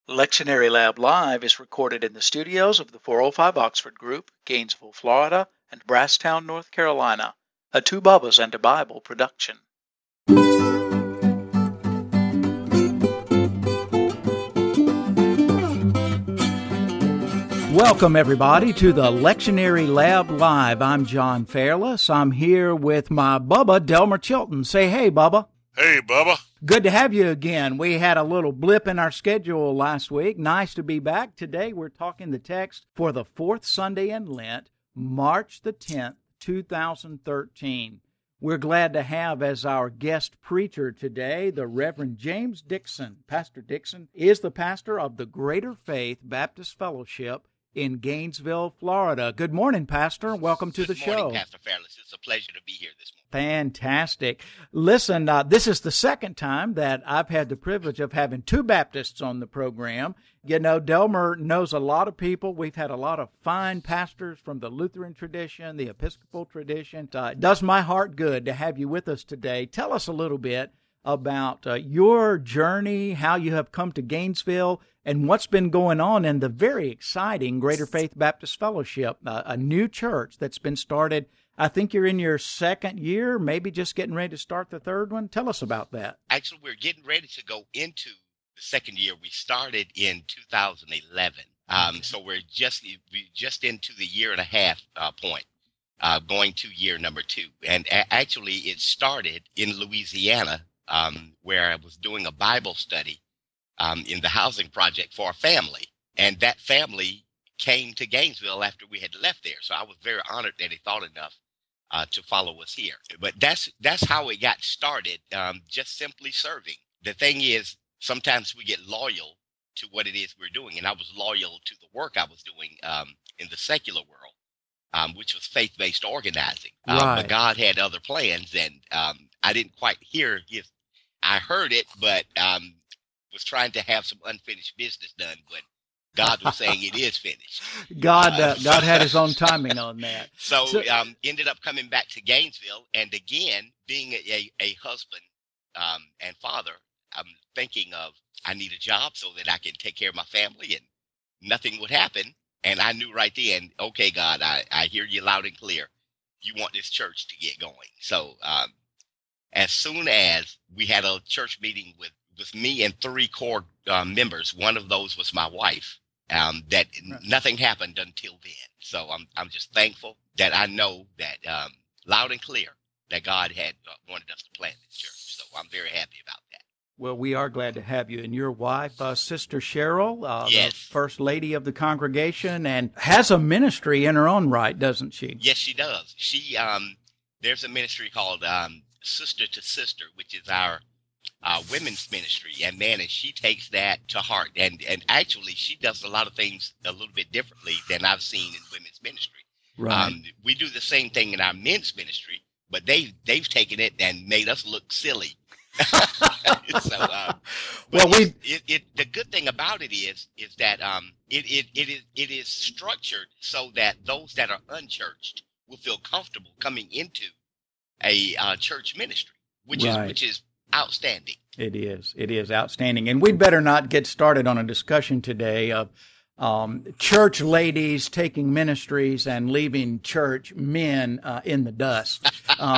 Lectionary Lab Live is recorded in the studios of the 405 Oxford Group, Gainesville, Florida, and Brasstown, North Carolina, a Two Bubbas and a Bible production. Welcome, everybody, to the Lectionary Lab Live. I'm John Fairless. I'm here with my Bubba, Delmer Chilton. Say hey, Bubba. Hey, Bubba. Good to have you again. We had a little blip in our schedule last week. Nice to be back. Today we're talking the text for the fourth Sunday in Lent, March the 10th, 2013. We're glad to have as our guest preacher today the Reverend James Dixon. Pastor Dixon is the pastor of the Greater Faith Baptist Fellowship in Gainesville, Florida. Good morning, Pastor. Welcome to the show. Good morning, Pastor Fairless. It's a pleasure to be here this morning. Fantastic. Listen, this is the second time that I've had the privilege of having two Baptists on the program. You know, Delmer knows a lot of people. We've had a lot of fine pastors from the Lutheran tradition, the Episcopal tradition. It does my heart good to have you with us today. Tell us a little bit about your journey, how you have come to Gainesville, and what's been going on in the very exciting Greater Faith Baptist Fellowship, a new church that's been started. I think you're in your second year, maybe just getting ready to start the third one. Tell us about that. Actually, we're getting ready to go into the second year. We started in 2011. So we're just into the year and a half point, going to year number two. And actually, it started in Louisiana, where I was doing a Bible study in the housing project for a family. And that family came to Gainesville after we had left there. So I was very honored that he thought enough to follow us here. But that's how it got started, just simply serving. The thing is, sometimes we get loyal to what it is we're doing. And I was loyal to the work I was doing in the secular world, which was faith-based organizing. Right. But God had other plans, and I didn't quite hear his. I heard it, but was trying to have some unfinished business done. But God was saying it is finished. God had his own timing on that. So ended up coming back to Gainesville, and again, being a husband and father, I'm thinking of, I need a job so that I can take care of my family, and nothing would happen. And I knew right then, okay, God, I hear you loud and clear. You want this church to get going. So as soon as we had a church meeting with me and three core members, one of those was my wife, that nothing happened until then. So I'm just thankful that I know that loud and clear that God had wanted us to plant this church. So I'm very happy about that. Well, we are glad to have you. And your wife, Sister Cheryl, yes, the first lady of the congregation, and has a ministry in her own right, doesn't she? Yes, she does. She there's a ministry called Sister to Sister, which is our women's ministry, and she takes that to heart, and actually she does a lot of things a little bit differently than I've seen in women's ministry. Right. We do the same thing in our men's ministry, but they've taken it and made us look silly. So, well, the good thing about it is that it is structured so that those that are unchurched will feel comfortable coming into a church ministry, which is outstanding. It is outstanding. And we'd better not get started on a discussion today of church ladies taking ministries and leaving church men in the dust.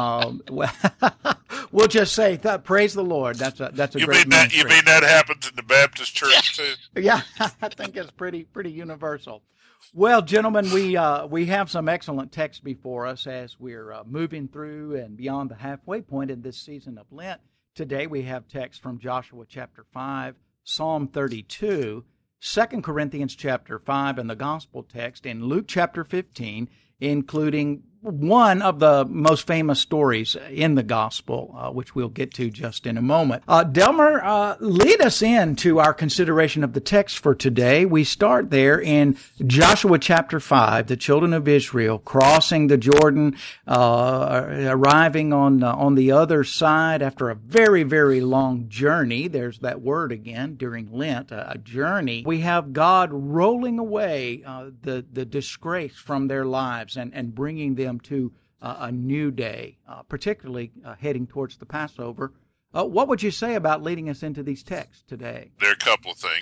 We'll just say, praise the Lord. That's a great ministry. You mean that happens in the Baptist church too? Yeah, I think it's pretty universal. Well, gentlemen, we have some excellent text before us as we're moving through and beyond the halfway point in this season of Lent. Today we have text from Joshua chapter 5, Psalm 32, 2 Corinthians chapter 5, and the gospel text in Luke chapter 15, including one of the most famous stories in the gospel, which we'll get to just in a moment. Delmer, lead us into our consideration of the text for today. We start there in Joshua chapter 5, the children of Israel crossing the Jordan, arriving on the other side after a very, very long journey. There's that word again during Lent, a journey. We have God rolling away the disgrace from their lives and bringing them to a new day, particularly heading towards the Passover. What would you say about leading us into these texts today? There are a couple of things, and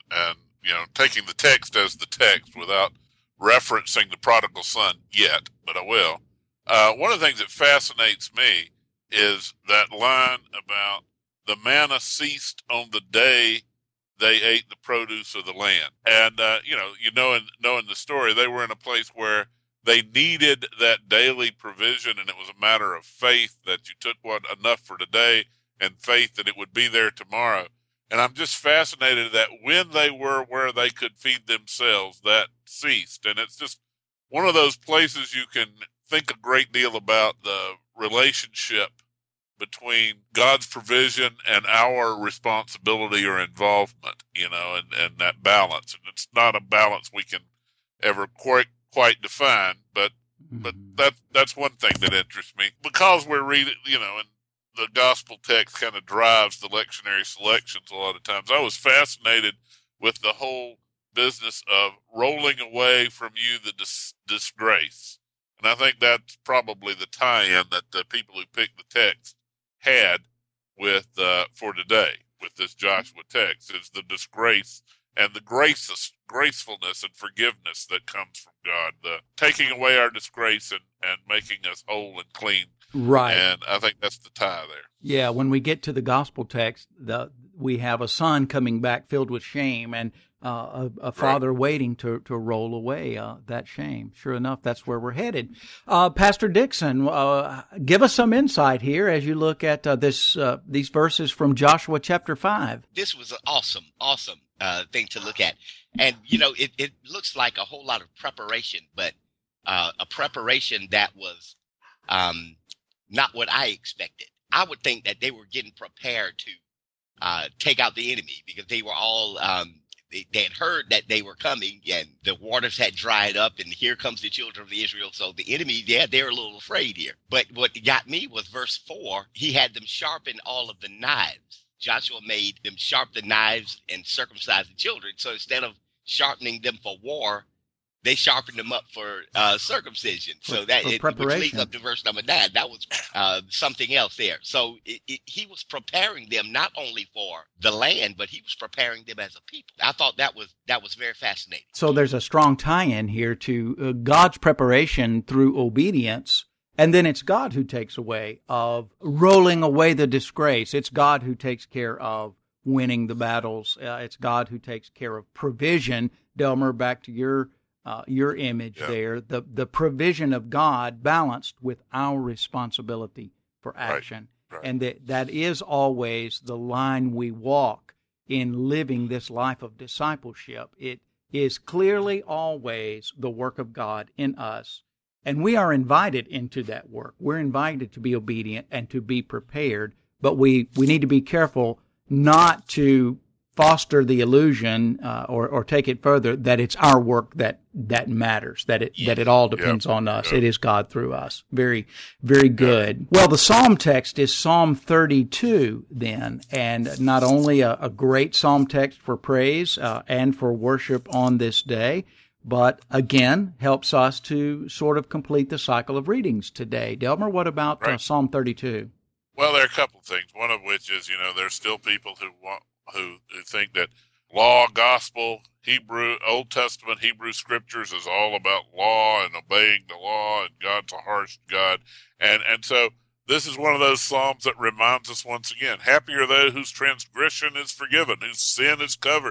and taking the text as the text without referencing the prodigal son yet, but I will. One of the things that fascinates me is that line about the manna ceased on the day they ate the produce of the land. And, knowing the story, they were in a place where they needed that daily provision, and it was a matter of faith that you took enough for today and faith that it would be there tomorrow. And I'm just fascinated that when they were where they could feed themselves, that ceased. And it's just one of those places you can think a great deal about the relationship between God's provision and our responsibility or involvement, and that balance. And it's not a balance we can ever quite define, but that's one thing that interests me, because we're reading, and the gospel text kind of drives the lectionary selections a lot of times. I was fascinated with the whole business of rolling away from you the disgrace. And I think that's probably the tie-in that the people who picked the text had with for today with this Joshua text, is the disgrace and the gracefulness and forgiveness that comes from God, the taking away our disgrace and making us whole and clean. Right. And I think that's the tie there. Yeah, when we get to the gospel text, we have a son coming back filled with shame, and a father waiting to roll away that shame. Sure enough, that's where we're headed. Pastor Dixon, give us some insight here as you look at these verses from Joshua chapter 5. This was an awesome thing to look at. And, it looks like a whole lot of preparation, but a preparation that was not what I expected. I would think that they were getting prepared to take out the enemy, because they were all they had heard that they were coming, and the waters had dried up, and here comes the children of Israel. So the enemy, they're a little afraid here. But what got me was verse 4. He had them sharpen all of the knives. Joshua made them sharp the knives and circumcise the children. So instead of sharpening them for war, they sharpened them up for circumcision. So that which leads up to verse number 9. That was something else there. So he was preparing them not only for the land, but he was preparing them as a people. I thought that was very fascinating. So there's a strong tie-in here to God's preparation through obedience. And then it's God who takes away of rolling away the disgrace. It's God who takes care of winning the battles. It's God who takes care of provision. Delmer, back to your image there, the provision of God balanced with our responsibility for action. Right. And that is always the line we walk in living this life of discipleship. It is clearly always the work of God in us, and we are invited into that work. We're invited to be obedient and to be prepared, but we need to be careful not to foster the illusion or take it further that it's our work that matters, that it all depends on us. It is God through us. Very, very good. Well, the Psalm text is Psalm 32 then, and not only a great Psalm text for praise and for worship on this day, but again helps us to sort of complete the cycle of readings today. Delmer, what about Psalm 32? Well, there are a couple of things. One of which is, there's still people who think that law, gospel, Hebrew, Old Testament, Hebrew scriptures is all about law and obeying the law, and God's a harsh God. And so this is one of those Psalms that reminds us once again, happy are they whose transgression is forgiven, whose sin is covered.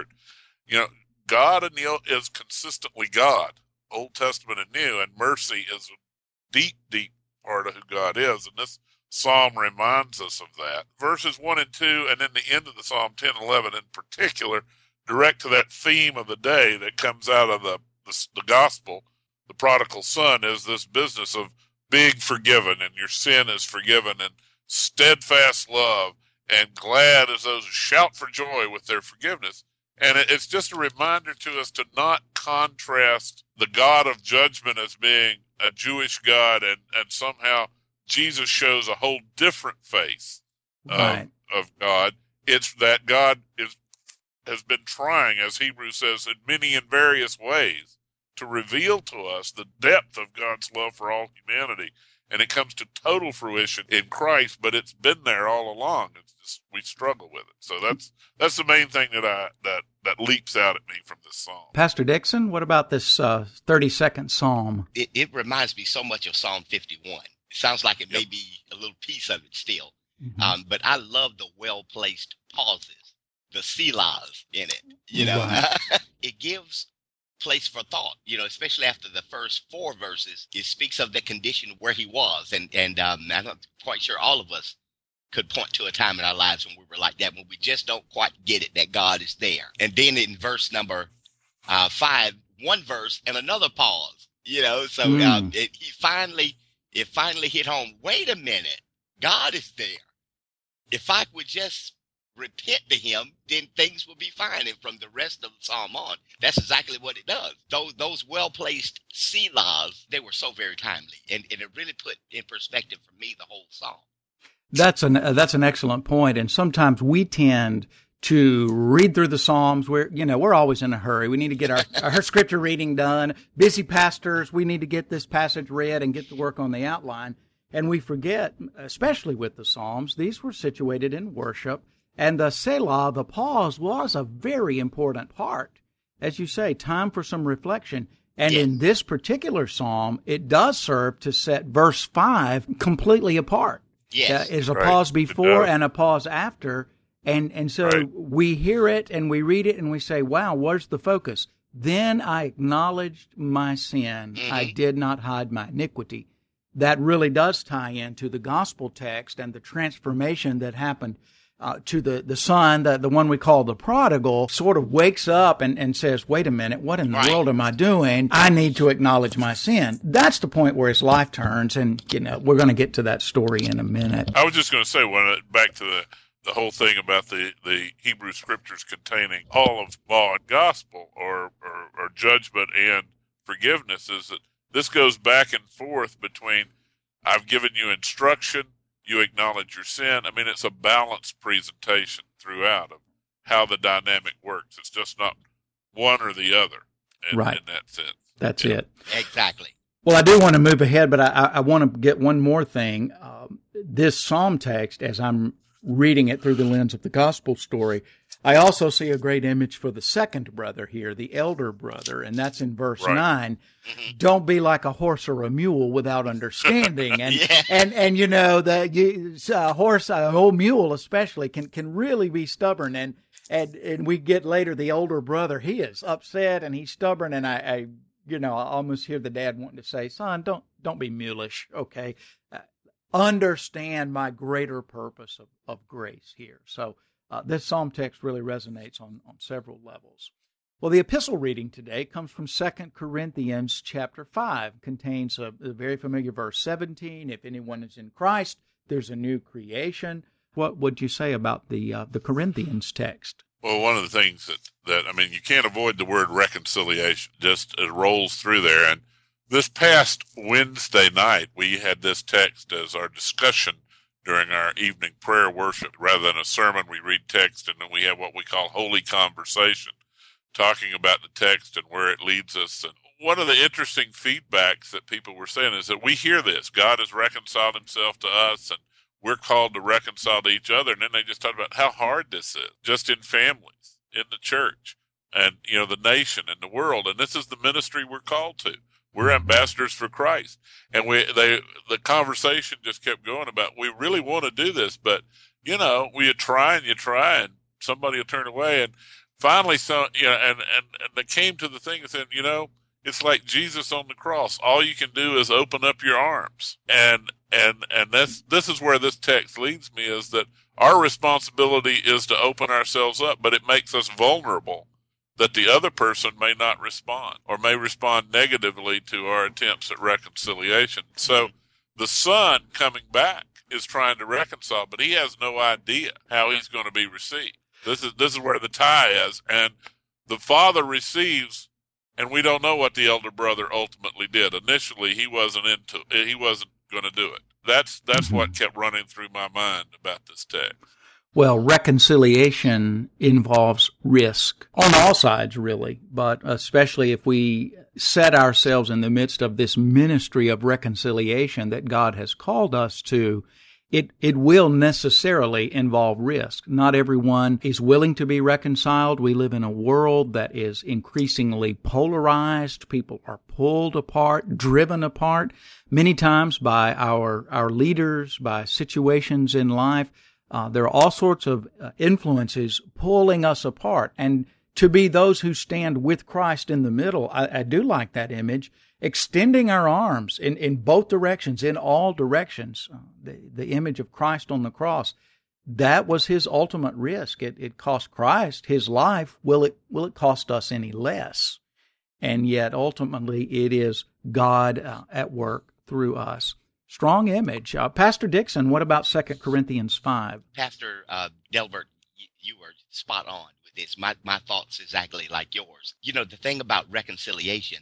God is consistently God, Old Testament and New, and mercy is a deep, deep part of who God is. And this Psalm reminds us of that. Verses 1 and 2, and then the end of the Psalm 10 and 11 in particular, direct to that theme of the day that comes out of the gospel, the prodigal son, is this business of being forgiven, and your sin is forgiven, and steadfast love, and glad as those who shout for joy with their forgiveness. And it's just a reminder to us to not contrast the God of judgment as being a Jewish God, and somehow Jesus shows a whole different face of God. It's that God has been trying, as Hebrews says, in many and various ways to reveal to us the depth of God's love for all humanity. and it comes to total fruition in Christ, but it's been there all along. It's just, we struggle with it. So that's the main thing that leaps out at me from this psalm. Pastor Dixon, what about this 32nd Psalm? It reminds me so much of Psalm 51. It sounds like it may be a little piece of it still. But I love the well-placed pauses, the selahs in it. Right. It gives place for thought, especially after the first 4 verses. It speaks of the condition where he was. And I'm not quite sure all of us could point to a time in our lives when we were like that, when we just don't quite get it, that God is there. And then in verse number 5, one verse and another pause, so it finally hit home. Wait a minute. God is there. If I would just repent to him, then things will be fine. And from the rest of the psalm on, that's exactly what it does. Those well-placed selahs, they were so very timely. And it really put in perspective for me the whole psalm. That's an excellent point. And sometimes we tend to read through the Psalms. We're always in a hurry. We need to get our scripture reading done. Busy pastors, we need to get this passage read and get to work on the outline. And we forget, especially with the Psalms, these were situated in worship. And the Selah, the pause, was a very important part. As you say, time for some reflection. And in this particular psalm, it does serve to set verse 5 completely apart. Yes. There's a pause before and a pause after. And so we hear it and we read it and we say, wow, where's the focus? Then I acknowledged my sin. I did not hide my iniquity. That really does tie into the gospel text and the transformation that happened to the son, the one we call the prodigal, sort of wakes up and says, wait a minute, what in the world am I doing? I need to acknowledge my sin. That's the point where his life turns, and we're going to get to that story in a minute. I was just going to say, back to the whole thing about the Hebrew scriptures containing all of law and gospel, or judgment and forgiveness, is that this goes back and forth between I've given you instruction, you acknowledge your sin. I mean, it's a balanced presentation throughout of how the dynamic works. It's just not one or the other in that sense. That's it. Exactly. Well, I do want to move ahead, but I want to get one more thing. This psalm text, as I'm reading it through the lens of the gospel story, I also see a great image for the second brother here, the elder brother, and that's in verse 9. Don't be like a horse or a mule without understanding. And the horse, an old mule especially, can really be stubborn. And we get later the older brother, he is upset and he's stubborn. And I almost hear the dad wanting to say, son, don't be mulish, okay? Understand my greater purpose of grace here. So this psalm text really resonates on several levels. Well, the epistle reading today comes from 2 Corinthians chapter 5. Contains a very familiar verse 17. If anyone is in Christ, there's a new creation. What would you say about the Corinthians text? Well, one of the things that you can't avoid the word reconciliation. Just it rolls through there. And this past Wednesday night, we had this text as our discussion during our evening prayer worship. Rather than a sermon, we read text, and then we have what we call holy conversation, talking about the text and where it leads us. And one of the interesting feedbacks that people were saying is that we hear this. God has reconciled himself to us, and we're called to reconcile to each other. And then they just talked about how hard this is, just in families, in the church, and the nation and the world. And this is the ministry we're called to. We're ambassadors for Christ. And the conversation just kept going about, we really want to do this, but, you try and somebody will turn away. And finally, and they came to the thing and said, it's like Jesus on the cross. All you can do is open up your arms. And this is where this text leads me, is that our responsibility is to open ourselves up, but it makes us vulnerable, that the other person may not respond or may respond negatively to our attempts at reconciliation. So the son coming back is trying to reconcile, but he has no idea how he's going to be received. This is where the tie is. And the father receives, and we don't know what the elder brother ultimately did. Initially, he wasn't going to do it. That's what kept running through my mind about this text. Well, reconciliation involves risk on all sides, really, but especially if we set ourselves in the midst of this ministry of reconciliation that God has called us to, it will necessarily involve risk. Not everyone is willing to be reconciled. We live in a world that is increasingly polarized. People are pulled apart, driven apart, many times by our leaders, by situations in life. There are all sorts of influences pulling us apart. And to be those who stand with Christ in the middle, I do like that image, extending our arms in both directions, in all directions. The image of Christ on the cross, that was his ultimate risk. It cost Christ his life. Will it cost us any less? And yet, ultimately, it is God at work through us. Strong image. Pastor Dixon, what about 2 Corinthians 5? Pastor Delbert, you were spot on with this. My thoughts exactly like yours. You know, the thing about reconciliation,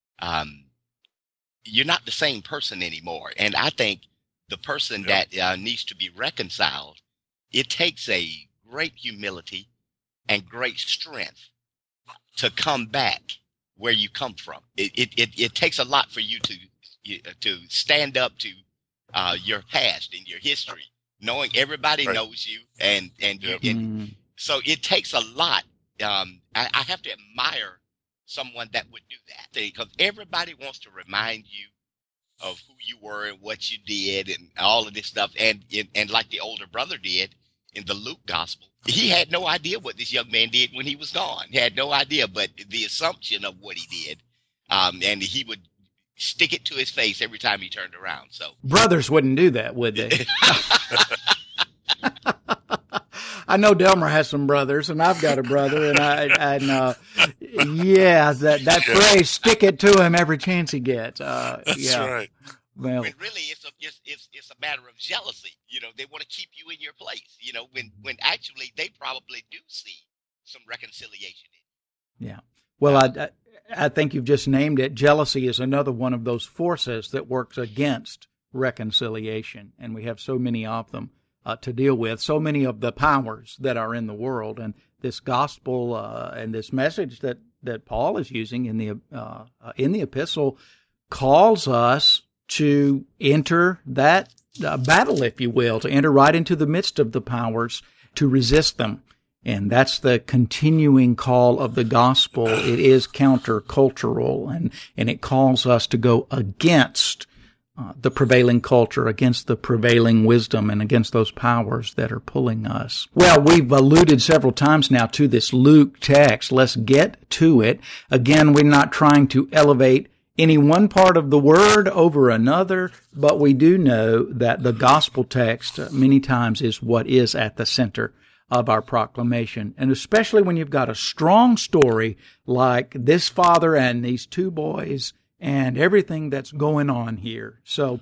you're not the same person anymore. And I think the person that needs to be reconciled, it takes a great humility and great strength to come back where you come from. It takes a lot for you to stand up to your past and your history, knowing everybody knows you, and so it takes a lot. I have to admire someone that would do that, because everybody wants to remind you of who you were and what you did and all of this stuff. And like the older brother did in the Luke gospel, he had no idea what this young man did when he was gone. He had no idea, but the assumption of what he did, and he would stick it to his face every time he turned around. So brothers wouldn't do that, would they? I know Delmer has some brothers, and I've got a brother, and that phrase, stick it to him every chance he gets. That's right. Well, when really it's a matter of jealousy. You know, they want to keep you in your place. You know, when actually they probably do see some reconciliation in you. Yeah. Well, I think you've just named it. Jealousy is another one of those forces that works against reconciliation, and we have so many of them to deal with, so many of the powers that are in the world. And this gospel and this message that Paul is using in the epistle calls us to enter that battle, if you will, to enter right into the midst of the powers, to resist them. And that's the continuing call of the gospel. It is countercultural, and it calls us to go against the prevailing culture, against the prevailing wisdom, and against those powers that are pulling us. Well, we've alluded several times now to this Luke text. Let's get to it. Again, we're not trying to elevate any one part of the word over another, but we do know that the gospel text many times is what is at the center of our proclamation. And especially when you've got a strong story like this father and these two boys and everything that's going on here. So,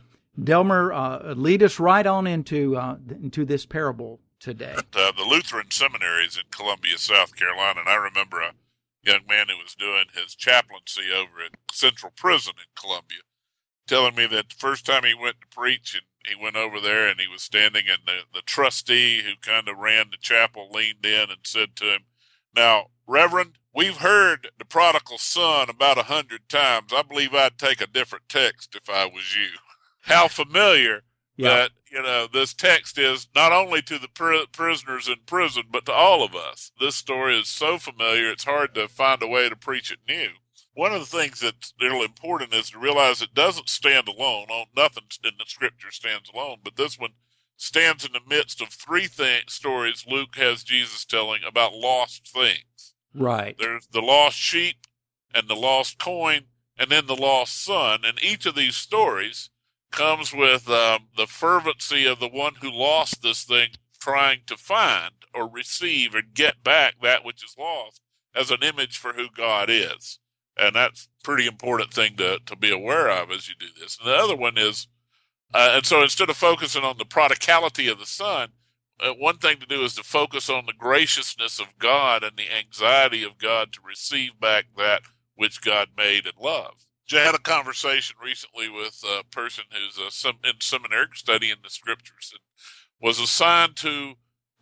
Delmer, lead us right on into this parable today. The Lutheran seminaries in Columbia, South Carolina, and I remember a young man who was doing his chaplaincy over at Central Prison in Columbia, telling me that the first time he went to preach, and he went over there and he was standing, and the trustee who kind of ran the chapel leaned in and said to him, "Now, Reverend, we've heard the prodigal son about 100 times. I believe I'd take a different text if I was you." How familiar that, this text is, not only to the prisoners in prison, but to all of us. This story is so familiar, it's hard to find a way to preach it new. One of the things that's really important is to realize it doesn't stand alone. Nothing in the scripture stands alone, but this one stands in the midst of three stories Luke has Jesus telling about lost things. Right. There's the lost sheep and the lost coin and then the lost son. And each of these stories comes with the fervency of the one who lost this thing trying to find or receive or get back that which is lost as an image for who God is. And that's a pretty important thing to be aware of as you do this. And the other one is, and so instead of focusing on the prodigality of the son, one thing to do is to focus on the graciousness of God and the anxiety of God to receive back that which God made and loved. I had a conversation recently with a person who's in seminary studying the scriptures and was assigned to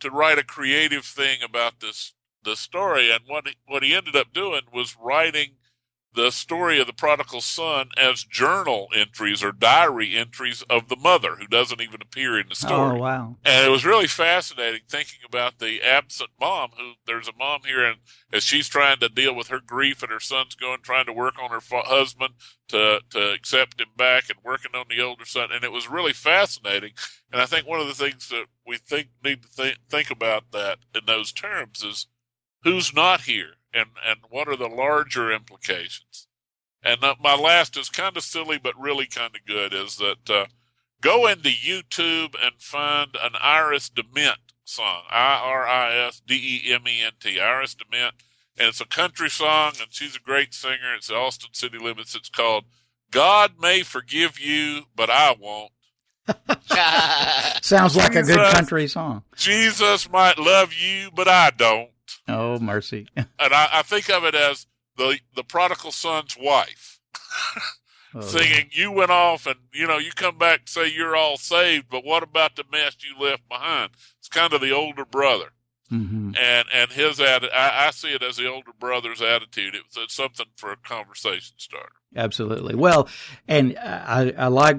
to write a creative thing about the story, and what he ended up doing was writing the story of the prodigal son as journal entries or diary entries of the mother, who doesn't even appear in the story. Oh, wow. And it was really fascinating thinking about the absent mom, there's a mom here, and as she's trying to deal with her grief and her son's trying to work on her husband to accept him back and working on the older son. And it was really fascinating. And I think one of the things that we need to think about that in those terms is who's not here. And what are the larger implications? And my last is kind of silly, but really kind of good, is that go into YouTube and find an Iris DeMent song, IRISDEMENT, Iris DeMent. And it's a country song, and she's a great singer. It's the Austin City Limits. It's called God May Forgive You, But I Won't. Sounds like a good country song. Jesus might love you, but I don't. Oh, mercy. And I think of it as the prodigal son's wife singing, you went off and, you come back and say you're all saved, but what about the mess you left behind? It's kind of the older brother. Mm-hmm. And his I see it as the older brother's attitude. It's something for a conversation starter. Absolutely. Well, and I like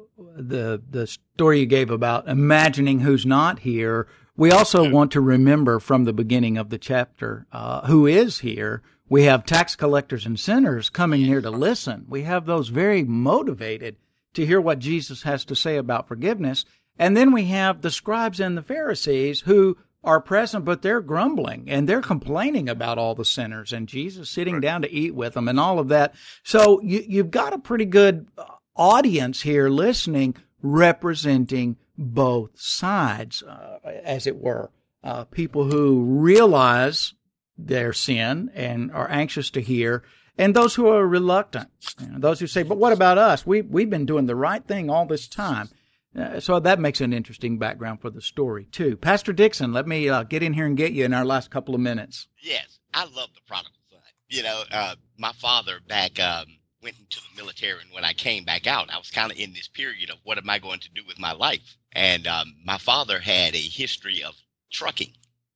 the story you gave about imagining who's not here. We also want to remember from the beginning of the chapter who is here. We have tax collectors and sinners coming here to listen. We have those very motivated to hear what Jesus has to say about forgiveness. And then we have the scribes and the Pharisees who are present, but they're grumbling and they're complaining about all the sinners and Jesus sitting down to eat with them and all of that. So you've got a pretty good audience here listening, representing both sides, as it were. People who realize their sin and are anxious to hear, and those who are reluctant. Those who say, but what about us? We've been doing the right thing all this time. So that makes an interesting background for the story, too. Pastor Dixon, let me get in here and get you in our last couple of minutes. Yes, I love the prodigal son. My father back went into the military, and when I came back out, I was kind of in this period of what am I going to do with my life? And my father had a history of trucking,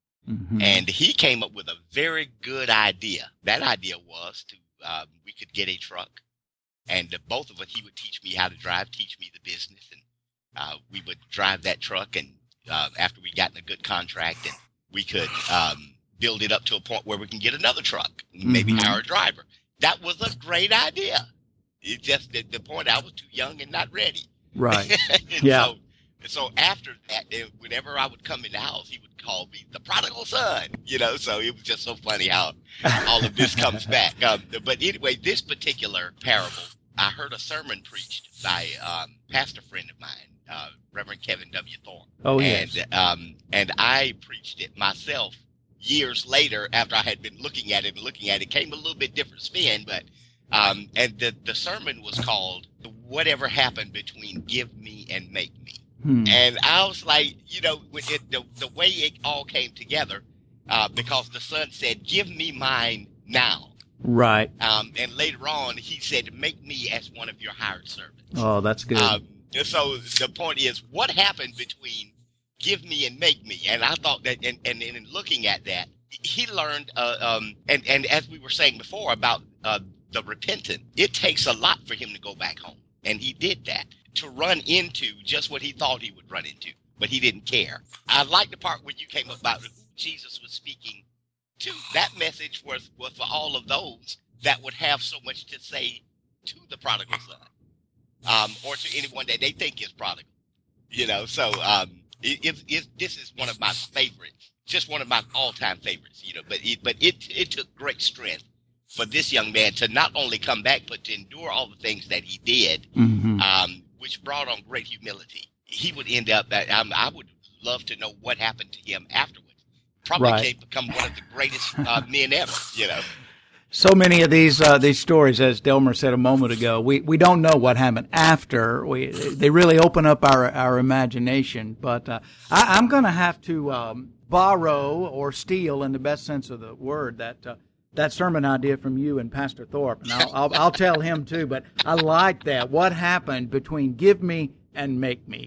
and he came up with a very good idea. That idea was we could get a truck, and both of us, he would teach me how to drive, teach me the business, and we would drive that truck, and after we got in a good contract, and we could build it up to a point where we can get another truck, maybe hire a driver. That was a great idea. It just the point I was too young and not ready. Right. Yeah. So after that, whenever I would come in the house, he would call me the prodigal son. So it was just so funny how all of this comes back. But anyway, this particular parable, I heard a sermon preached by a pastor friend of mine, Reverend Kevin W. Thorne. Oh, yes. And I preached it myself years later after I had been looking at it. Came a little bit different spin, but and the sermon was called "Whatever Happened Between Give Me and Make Me." And I was like, the way it all came together, because the son said, "Give me mine now." Right. And later on, he said, "Make me as one of your hired servants." Oh, that's good. So the point is, what happened between give me and make me? And I thought that, and in looking at that, he learned, and as we were saying before about the repentant, it takes a lot for him to go back home. And he did that, to run into just what he thought he would run into, but he didn't care. I like the part where you came up about who Jesus was speaking to. That message was for all of those that would have so much to say to the prodigal son, or to anyone that they think is prodigal. So this is one of my favorites, just one of my all-time favorites. But it took great strength for this young man to not only come back, but to endure all the things that he did, which brought on great humility. He would end up, I would love to know what happened to him afterwards. Probably can't become one of the greatest men ever, So many of these stories, as Delmer said a moment ago, we don't know what happened after. They really open up our imagination. But I'm going to have to borrow or steal, in the best sense of the word, that sermon idea from you and Pastor Thorpe, and I'll tell him too. But I like that. What happened between give me and make me?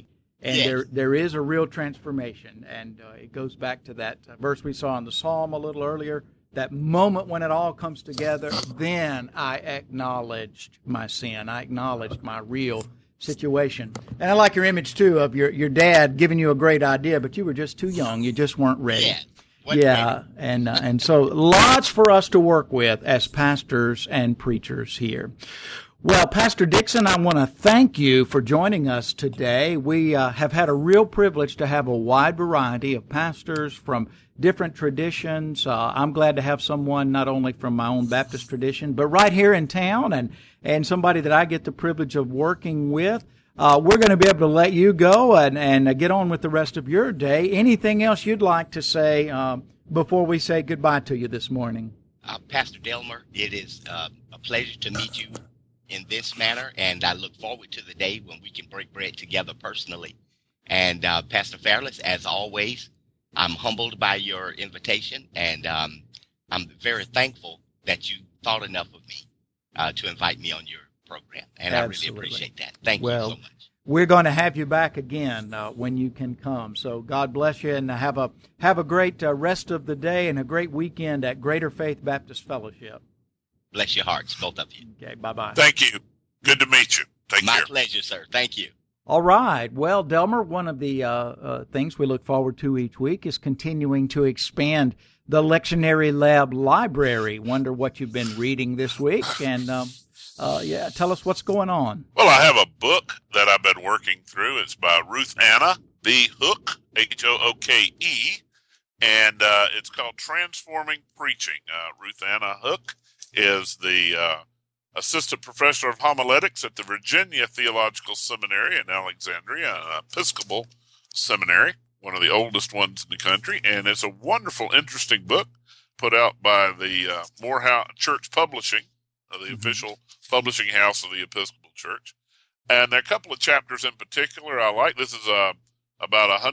And Yes. there is a real transformation. And it goes back to that verse we saw in the Psalm a little earlier, that moment when it all comes together. Then I acknowledged my sin. I acknowledged my real situation. And I like your image, too, of your dad giving you a great idea, but you were just too young. You just weren't ready. Yeah. Yeah, and so lots for us to work with as pastors and preachers here. Well, Pastor Dixon, I want to thank you for joining us today. We have had a real privilege to have a wide variety of pastors from different traditions. I'm glad to have someone not only from my own Baptist tradition, but right here in town, and somebody that I get the privilege of working with. We're going to be able to let you go and get on with the rest of your day. Anything else you'd like to say before we say goodbye to you this morning? Pastor Delmer, it is a pleasure to meet you in this manner, and I look forward to the day when we can break bread together personally. And Pastor Fairless, as always, I'm humbled by your invitation, and I'm very thankful that you thought enough of me to invite me on your program, and Absolutely. I really appreciate that. Thank you so much. We're going to have you back again when you can come. So God bless you, and have a great rest of the day and a great weekend at Greater Faith Baptist Fellowship. Bless your hearts, both of you. Okay, bye-bye. Thank you. Good to meet you. Take My care. pleasure, sir. Thank you. All right. Well, Delmer, one of the things we look forward to each week is continuing to expand the Lectionary Lab library. Wonder what you've been reading this week, and tell us what's going on. Well, I have a book that I've been working through. It's by Ruth Anna B. Hooke, Hooke, and it's called Transforming Preaching. Ruth Anna Hooke is the assistant professor of homiletics at the Virginia Theological Seminary in Alexandria, an Episcopal seminary, one of the oldest ones in the country, and it's a wonderful, interesting book put out by the Morehouse Church Publishing, the official publishing house of the Episcopal Church. And there are a couple of chapters in particular I like. This is about a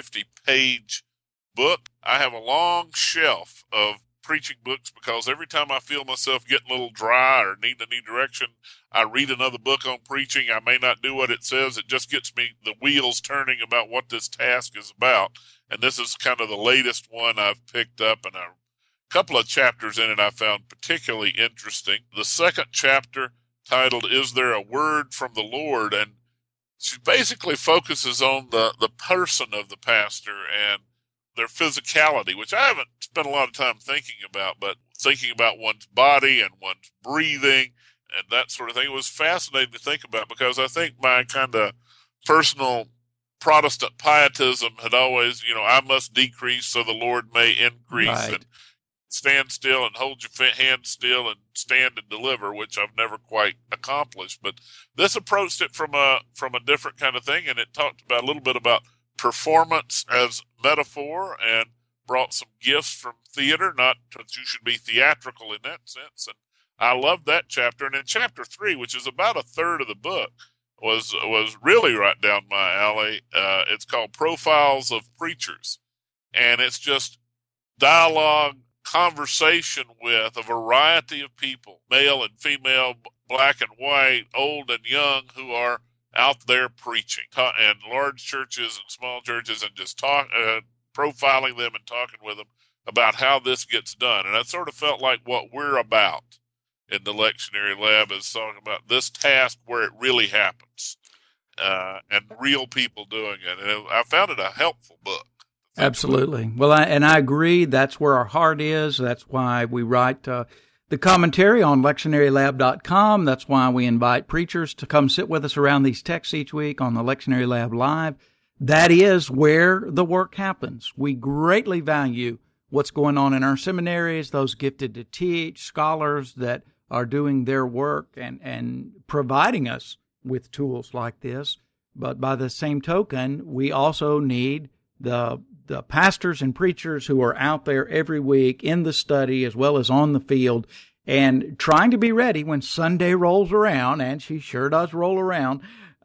150-page book. I have a long shelf of preaching books because every time I feel myself getting a little dry or need a new direction, I read another book on preaching. I may not do what it says. It just gets me the wheels turning about what this task is about. And this is kind of the latest one I've picked up, and a couple of chapters in it I found particularly interesting. The second chapter, titled "Is There a Word from the Lord?" and she basically focuses on the person of the pastor and their physicality, which I haven't spent a lot of time thinking about, but thinking about one's body and one's breathing and that sort of thing. It was fascinating to think about because I think my kind of personal Protestant pietism had always, I must decrease so the Lord may increase. Right. And stand still and hold your hand still and stand and deliver, which I've never quite accomplished. But this approached it from a different kind of thing, and it talked about a little bit about performance as metaphor and brought some gifts from theater, not that you should be theatrical in that sense. And I loved that chapter. And in chapter 3, which is about a third of the book, was really right down my alley. It's called Profiles of Preachers. And it's just dialogue, conversation with a variety of people, male and female, black and white, old and young, who are out there preaching in large churches and small churches, and just profiling them and talking with them about how this gets done. And I sort of felt like what we're about in the Lectionary Lab is talking about this task where it really happens, and real people doing it. And I found it a helpful book. Absolutely. Well, I agree. That's where our heart is. That's why we write the commentary on lectionarylab.com. That's why we invite preachers to come sit with us around these texts each week on the Lectionary Lab Live. That is where the work happens. We greatly value what's going on in our seminaries, those gifted to teach, scholars that are doing their work and providing us with tools like this. But by the same token, we also need the pastors and preachers who are out there every week in the study as well as on the field and trying to be ready when Sunday rolls around, and she sure does roll around,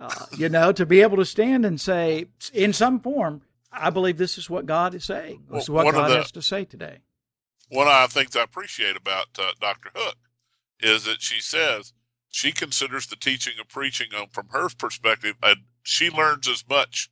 to be able to stand and say, in some form, I believe this is what God is saying. This is what God has to say today. One of the things I appreciate about Dr. Hooke is that she says she considers the teaching of preaching from her perspective, and she learns as much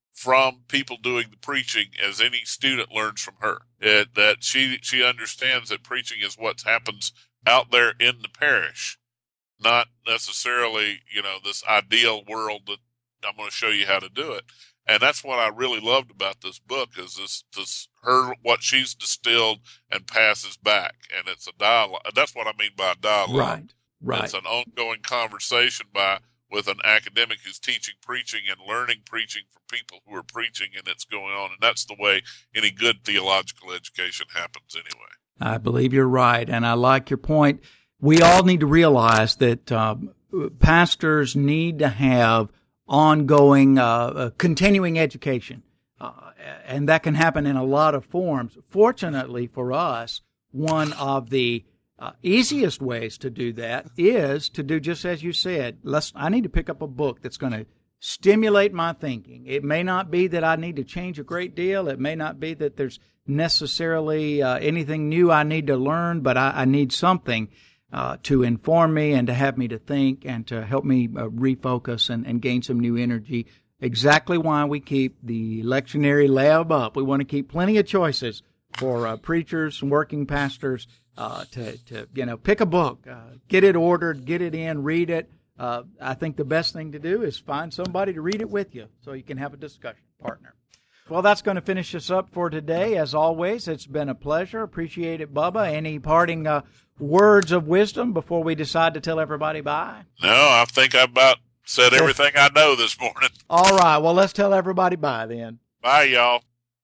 from people doing the preaching as any student learns from her. That she understands that preaching is what happens out there in the parish, not necessarily, this ideal world that I'm going to show you how to do it. And that's what I really loved about this book is this what she's distilled and passes back. And it's a dialogue. That's what I mean by dialogue. Right. It's an ongoing conversation with an academic who's teaching preaching and learning preaching from people who are preaching, and it's going on. And that's the way any good theological education happens anyway. I believe you're right, and I like your point. We all need to realize that pastors need to have ongoing, continuing education, and that can happen in a lot of forms. Fortunately for us, one of the easiest ways to do that is to do just as you said. I need to pick up a book that's going to stimulate my thinking. It may not be that I need to change a great deal. It may not be that there's necessarily anything new I need to learn, but I need something to inform me and to have me to think and to help me refocus and gain some new energy. Exactly why we keep the lectionary lab up. We want to keep plenty of choices for preachers and working pastors to pick a book, get it ordered, get it in, read it. I think the best thing to do is find somebody to read it with you so you can have a discussion partner. Well, that's going to finish us up for today. As always, it's been a pleasure. Appreciate it, Bubba. Any parting words of wisdom before we decide to tell everybody bye? No, I think I about said everything I know this morning. All right. Well, let's tell everybody bye then. Bye, y'all.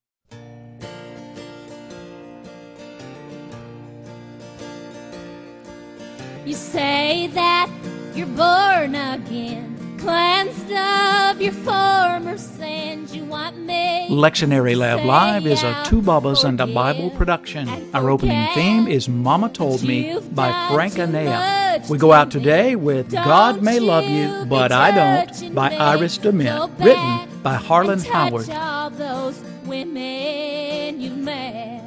You say that you're born again, cleansed of your former sins. You want me. Lectionary Lab Live is a Two Bubbas and a Bible production. Our opening theme is Mama Told Me by Frank Anea. We go out today with God May Love You, But I Don't by Iris DeMint, written by Harlan Howard. All those women you met.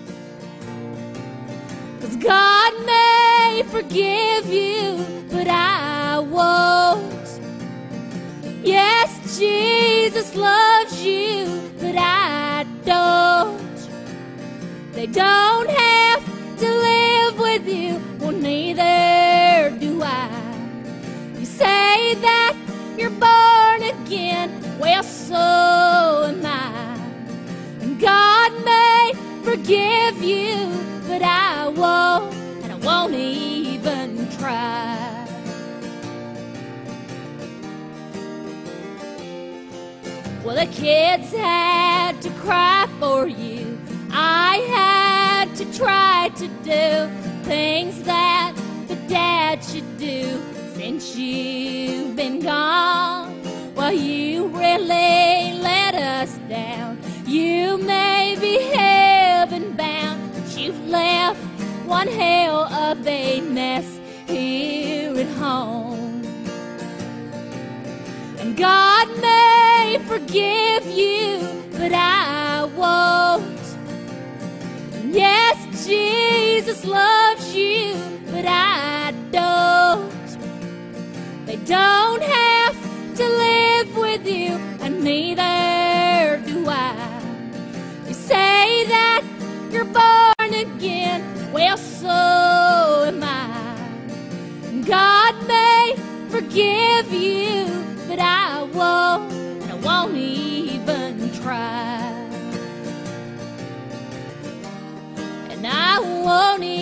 'Cause God may forgive you, but I won't. Yes, Jesus loves you, but I don't. They don't have to live with you, well, neither do I. You say that you're born again, well, so am I. And God may forgive you, but I won't, and I won't even try. Well, the kids had to cry for you. I had to try to do things that the dad should do since you've been gone. Well, you really let us down. You may be heaven bound, but you've left one hell of a mess here at home. And God may forgive you, but I won't. Yes, Jesus loves you, but I don't. They don't have to live with you, and neither do I. You say that you're born again, well, so am I. God may forgive you, but I won't, and I won't even try. And I won't